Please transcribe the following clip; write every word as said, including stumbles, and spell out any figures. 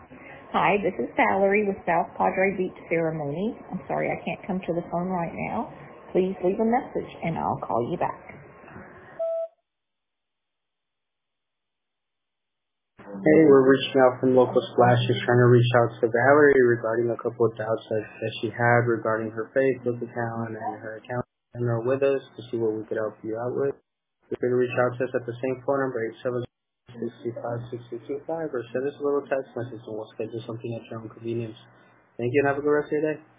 Hi, this is Valerie with South Padre Beach Ceremony. I'm sorry I can't come to the phone right now. Please leave a message and I'll call you back. Hey, we're reaching out from Local Splash, just trying to reach out to Valerie regarding a couple of doubts that, that she had regarding her Facebook account and her account and her with us to see what we could help you out with. You can reach out to us at the same phone number, eight seven six five six two two five, or send us a little text message and we'll schedule something at your own convenience. Thank you and have a good rest of your day.